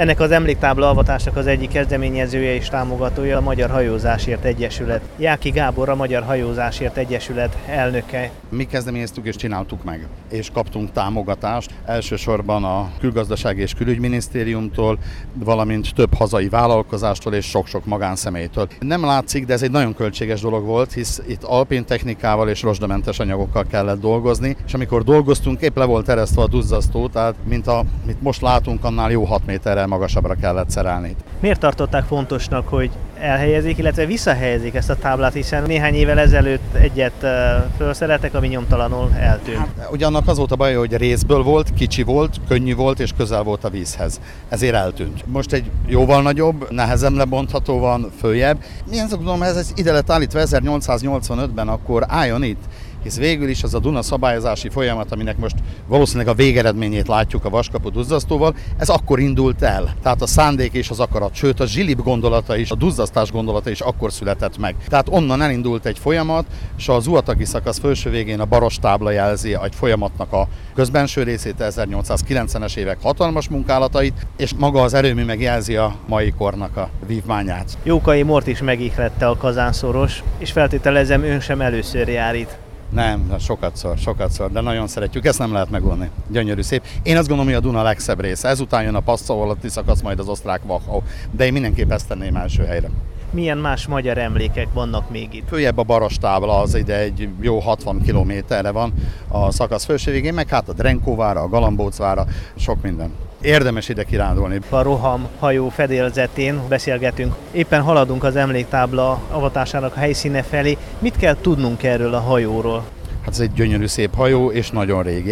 Ennek az emléktábla avatásnak az egyik kezdeményezője és támogatója a Magyar Hajózásért Egyesület. Jáki Gábor, a Magyar Hajózásért Egyesület elnöke. Mi kezdeményeztük és csináltuk meg, és kaptunk támogatást, elsősorban a Külgazdasági és Külügyminisztériumtól, valamint több hazai vállalkozástól és sok-sok magánszemélytől. Nem látszik, de ez egy nagyon költséges dolog volt, hisz itt alpin technikával és rozsdamentes anyagokkal kellett dolgozni, és amikor dolgoztunk, épp le volt eresztve a duzzasztó, tehát mint amit most látunk, annál jó 6 méterrel magasabbra kellett szerelni. Miért tartották fontosnak, hogy elhelyezik, illetve visszahelyezik ezt a táblát, hiszen néhány évvel ezelőtt egyet felszereltek, ami nyomtalanul eltűnt? Hát, ugye annak az volt a baj, hogy részből volt, kicsi volt, könnyű volt és közel volt a vízhez. Ezért eltűnt. Most egy jóval nagyobb, nehezen lebontható van följebb. Milyen tudom, ez ide lett állítva 1885-ben, akkor álljon itt. Hisz végül is az a Duna szabályozási folyamat, aminek most valószínűleg a végeredményét látjuk a Vaskapu duzzasztóval, ez akkor indult el. Tehát a szándék és az akarat, sőt a zsilip gondolata is, a duzzasztás gondolata is akkor született meg. Tehát onnan elindult egy folyamat, és az Uatagi szakasz felső végén a baros tábla jelzi egy folyamatnak a közbenső részét, 1890-es évek hatalmas munkálatait, és maga az erőmű megjelzi a mai kornak a vívmányát. Jókai Mort is megihlette a kazánszoros, és feltételezem, ön sem először jár itt. Nem, sokszor, de nagyon szeretjük, ezt nem lehet megunni. Gyönyörű, szép. Én azt gondolom, hogy a Duna legszebb része. Ezután jön a Passau alatti szakasz, majd az osztrák Wachau, de én mindenképp ezt tenném első helyre. Milyen más magyar emlékek vannak még itt? Följebb a baros tábla, az ide egy jó 60 kilométerre van a szakasz felső végén, meg hát a Drenkóvára, a Galambócvára, sok minden. Érdemes ide kirándulni. A Roham hajó fedélzetén beszélgetünk. Éppen haladunk az emléktábla avatásának a helyszíne felé. Mit kell tudnunk erről a hajóról? Hát ez egy gyönyörű szép hajó, és nagyon régi.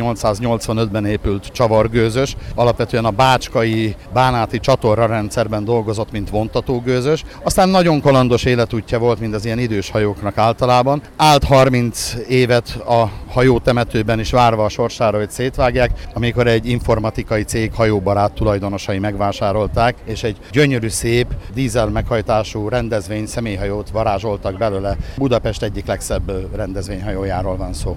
1885-ben épült csavargőzös, alapvetően a bácskai bánáti csatorra rendszerben dolgozott, mint vontatógőzös. Aztán nagyon kalandos életútja volt, mint az ilyen idős hajóknak általában. Állt 30 évet a hajótemetőben is várva a sorsára, hogy szétvágják, amikor egy informatikai cég hajóbarát tulajdonosai megvásárolták, és egy gyönyörű szép dízel meghajtású rendezvény személyhajót varázsoltak belőle. Budapest egyik legszebb rendezvényhajójáról van szó.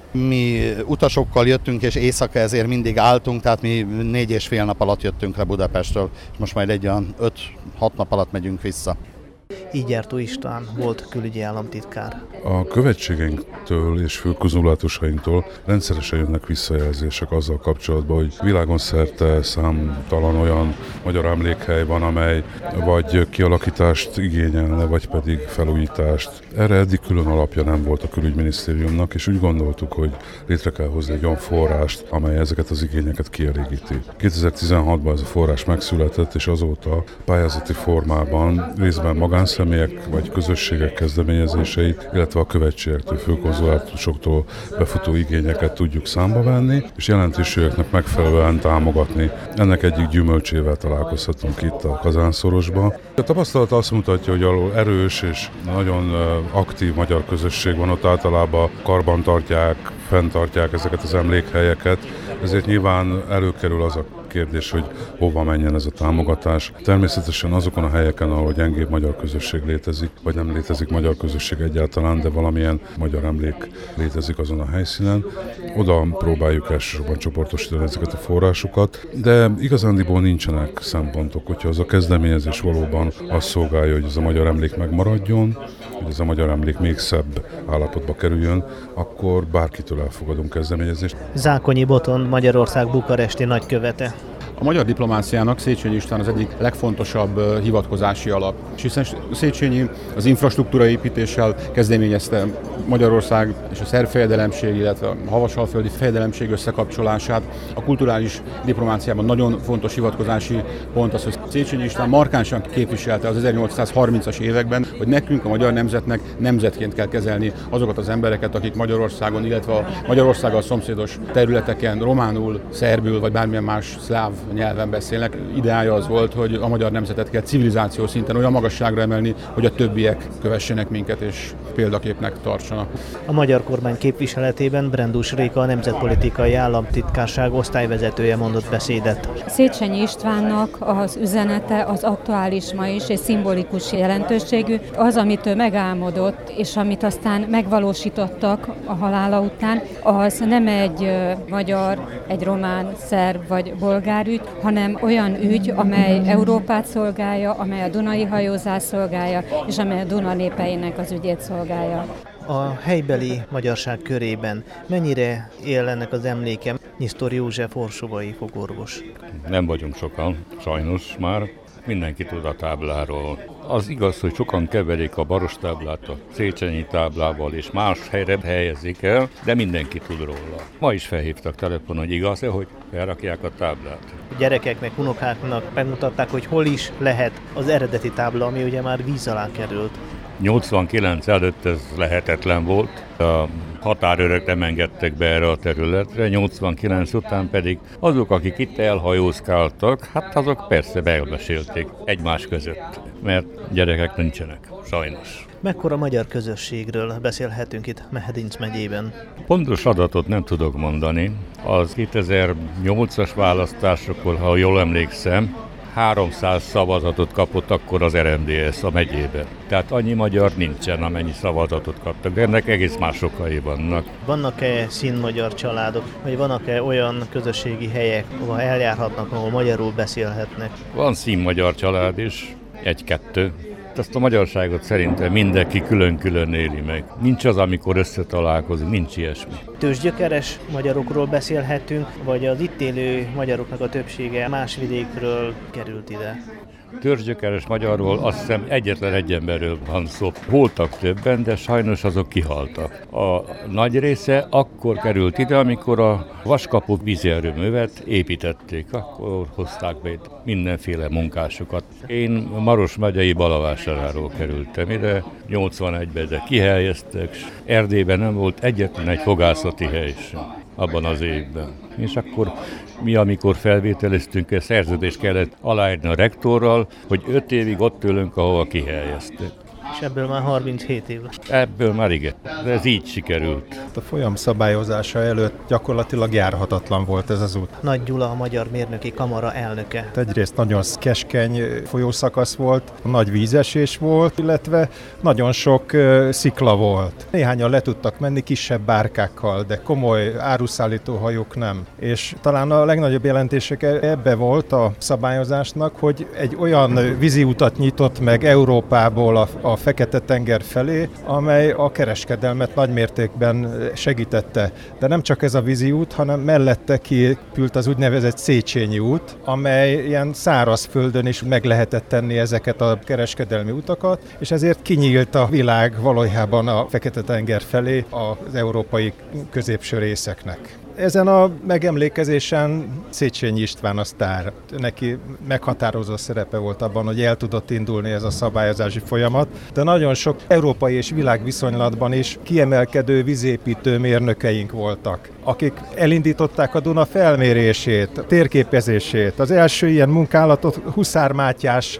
Mi utasokkal jöttünk, és éjszaka ezért mindig álltunk, tehát mi 4,5 nap alatt jöttünk le Budapestről, és most majd egy olyan 5-6 nap alatt megyünk vissza. Ígyártó István volt külügyi államtitkár. A követségeinktől és főközmúlátusainktól rendszeresen jönnek visszajelzések azzal kapcsolatban, hogy világon szerte számtalan olyan magyar emlékhely van, amely vagy kialakítást igényelne, vagy pedig felújítást. Erre eddig külön alapja nem volt a Külügyminisztériumnak, és úgy gondoltuk, hogy létre kell hozni egy olyan forrást, amely ezeket az igényeket kielégíti. 2016-ban ez a forrás megszületett, és azóta pályázati formában részben magánszemélyek vagy közösségek kezdeményezéseit, illetve a követségektől, főkonzulátusoktól befutó igényeket tudjuk számba venni, és jelentőségeknek megfelelően támogatni. Ennek egyik gyümölcsével találkozhatunk itt a Kazánszorosban. A tapasztalat azt mutatja, hogy ahol erős és nagyon aktív magyar közösség van, ott általában karbantartják, fenntartják ezeket az emlékhelyeket, ezért nyilván előkerül az a kérdés, hogy hova menjen ez a támogatás. Természetesen azokon a helyeken, ahol gyengébb magyar közösség létezik, vagy nem létezik magyar közösség egyáltalán, de valamilyen magyar emlék létezik azon a helyszínen, oda próbáljuk elsősorban csoportosítani ezeket a forrásokat, de igazándiból nincsenek szempontok, hogyha az a kezdeményezés valóban azt szolgálja, hogy ez a magyar emlék megmaradjon, hogy ez a magyar emlék még szebb állapotba kerüljön, akkor bárkitől elfogadunk kezdeményezést. Zákonyi Boton, Magyarország bukaresti nagykövete. A magyar diplomáciának Széchenyi István az egyik legfontosabb hivatkozási alap. És hiszen Széchenyi az infrastruktúra építéssel kezdeményezte Magyarország és a szerb fejedelemség, illetve a havasalföldi fejedelemség összekapcsolását. A kulturális diplomáciában nagyon fontos hivatkozási pont az, hogy Széchenyi István markánsan képviselte az 1830-as években, hogy nekünk, a magyar nemzetnek nemzetként kell kezelni azokat az embereket, akik Magyarországon, illetve a Magyarországgal szomszédos területeken románul, szerbül vagy bármilyen más szláv nyelven beszélnek. Ideája az volt, hogy a magyar nemzetet kell civilizáció szinten olyan magasságra emelni, hogy a többiek kövessenek minket és példaképnek tartsanak. A magyar kormány képviseletében Brendus Réka, a Nemzetpolitikai Államtitkárság osztályvezetője mondott beszédet. Széchenyi Istvánnak az üzenete az aktuális ma is, és szimbolikus jelentőségű. Az, amit ő megálmodott, és amit aztán megvalósítottak a halála után, az nem egy magyar, egy román, szerb vagy bolgár ügy, ügy, hanem olyan ügy, amely Európát szolgálja, amely a dunai hajózást szolgálja, és amely a Duna népeinek az ügyét szolgálja. A helybeli magyarság körében mennyire él ennek az emléke? Nyisztor József orsobai fogorvos. Nem vagyunk sokan, sajnos már. Mindenki tud a tábláról. Az igaz, hogy sokan keverik a Baros táblát a Széchenyi táblával, és más helyre helyezik el, de mindenki tud róla. Ma is felhívtak telefonon, hogy igaz-e, hogy felrakják a táblát. A gyerekeknek, unokáknak megmutatták, hogy hol is lehet az eredeti tábla, ami ugye már víz alá került. 89 előtt ez lehetetlen volt. A határőrök nem engedtek be erre a területre, 89 után pedig azok, akik itt elhajózkáltak, hát azok persze beelmesélték egymás között, mert gyerekek nincsenek, sajnos. Mekkora magyar közösségről beszélhetünk itt Mehedinc megyében? Pontos adatot nem tudok mondani. Az 2008-as választásokor, ha jól emlékszem, 300 szavazatot kapott akkor az RMDSZ a megyében. Tehát annyi magyar nincsen, amennyi szavazatot kaptak, de ennek egész más okai vannak. Vannak-e színmagyar családok, vagy vannak-e olyan közösségi helyek, ahol eljárhatnak, ahol magyarul beszélhetnek? Van színmagyar család is, egy-kettő. Ezt a magyarságot szerintem mindenki külön-külön éli meg. Nincs az, amikor összetalálkozunk, nincs ilyesmi. Tőzsgyökeres magyarokról beszélhetünk, vagy az itt élő magyaroknak a többsége más vidékről került ide? Törzsgyökeres magyarról azt hiszem egyetlen egy emberről van szó. Voltak többen, de sajnos azok kihaltak. A nagy része akkor került ide, amikor a Vaskapu vízierőművet építették. Akkor hozták be mindenféle munkásokat. Én Maros megyei Balavásáráról kerültem ide, 81-ben, de kihelyeztek. Erdélyben nem volt egyetlen egy fogászati hely sem abban az évben. És akkor mi, amikor felvételeztünk, szerződést kellett aláírni a rektorral, hogy 5 évig ott ülünk, ahova kihelyeztek. És ebből már 37 év. Ebből már igen, de ez így sikerült. A folyam szabályozása előtt gyakorlatilag járhatatlan volt ez az út. Nagy Gyula, a Magyar Mérnöki Kamara elnöke. Egyrészt nagyon keskeny folyószakasz volt, nagy vízesés volt, illetve nagyon sok szikla volt. Néhányan le tudtak menni kisebb bárkákkal, de komoly áruszállító hajók nem. És talán a legnagyobb jelentések ebbe volt a szabályozásnak, hogy egy olyan vízi utat nyitott meg Európából a Fekete-tenger felé, amely a kereskedelmet nagymértékben segítette. De nem csak ez a vízi út, hanem mellette kiépült az úgynevezett Széchenyi út, amely ilyen szárazföldön is meg lehetett tenni ezeket a kereskedelmi utakat, és ezért kinyílt a világ valójában a Fekete-tenger felé az európai középső részeknek. Ezen a megemlékezésen Széchenyi István a sztár. Neki meghatározó szerepe volt abban, hogy el tudott indulni ez a szabályozási folyamat, de nagyon sok európai és világviszonylatban is kiemelkedő vízépítő mérnökeink voltak, akik elindították a Duna felmérését, térképezését. Az első ilyen munkálatot Huszár Mátyás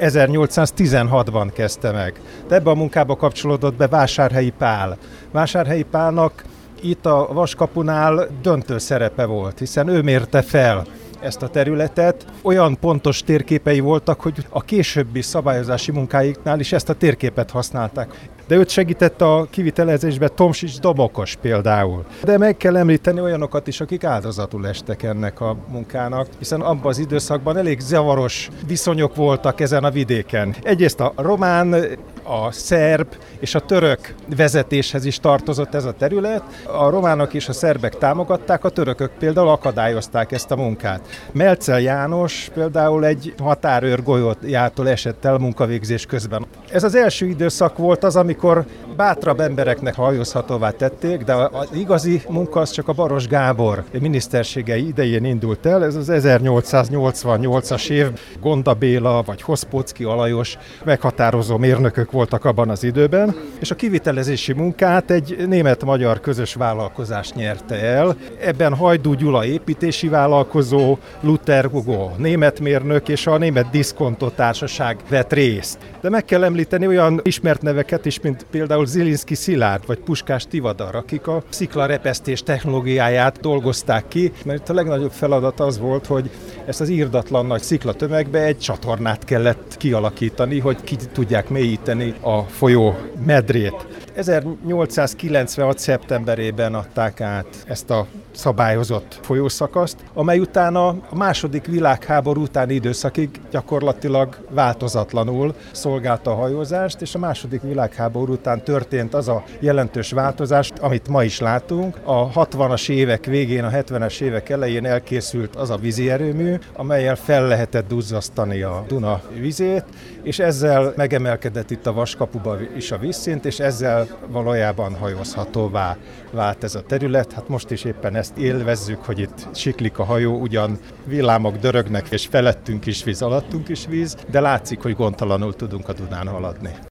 1816-ban kezdte meg. De ebbe a munkába kapcsolódott be Vásárhelyi Pál. Vásárhelyi Pálnak itt a Vaskapunál döntő szerepe volt, hiszen ő mérte fel ezt a területet. Olyan pontos térképei voltak, hogy a későbbi szabályozási munkáiknál is ezt a térképet használták. De őt segített a kivitelezésbe Tomsics Domokos például. De meg kell említeni olyanokat is, akik áldozatul estek ennek a munkának, hiszen abban az időszakban elég zavaros viszonyok voltak ezen a vidéken. Egyrészt a román, a szerb és a török vezetéshez is tartozott ez a terület. A románok és a szerbek támogatták, a törökök például akadályozták ezt a munkát. Melcel János például egy határőr golyójától esett el munkavégzés közben. Ez az első időszak volt az, amikor bátrabb embereknek hajózhatóvá tették, de az igazi munka az csak a Baros Gábor miniszterségei idején indult el. Ez az 1888-as év. Gonda Béla vagy Hoszpóczky Alajos meghatározó mérnökök voltak abban az időben, és a kivitelezési munkát egy német-magyar közös vállalkozás nyerte el. Ebben Hajdú Gyula építési vállalkozó, Luther Hugo német mérnök és a Német Diszkontó Társaság vett részt. De meg kell említeni olyan ismert neveket is, mint például Zilinszky Szilárd vagy Puskás Tivadar, akik a sziklarepesztés technológiáját dolgozták ki, mert a legnagyobb feladat az volt, hogy ezt az irdatlan nagy sziklatömegbe egy csatornát kellett kialakítani, hogy ki tudják mélyíteni a folyó medrét. 1896. szeptemberében adták át ezt a szabályozott folyószakaszt, amely utána a második világháború utáni időszakig gyakorlatilag változatlanul szolgálta a hajózást, és a második világháború után történt az a jelentős változás, amit ma is látunk. A 60-as évek végén, a 70-es évek elején elkészült az a vízi erőmű, amellyel fel lehetett duzzasztani a Duna vizét, és ezzel megemelkedett itt a Vaskapuba is a vízszint, és ezzel valójában hajózhatóvá vált ez a terület. Hát most is éppen ezt élvezzük, hogy itt siklik a hajó, ugyan villámok dörögnek, és felettünk is víz, alattunk is víz, de látszik, hogy gondtalanul tudunk a Dunán haladni.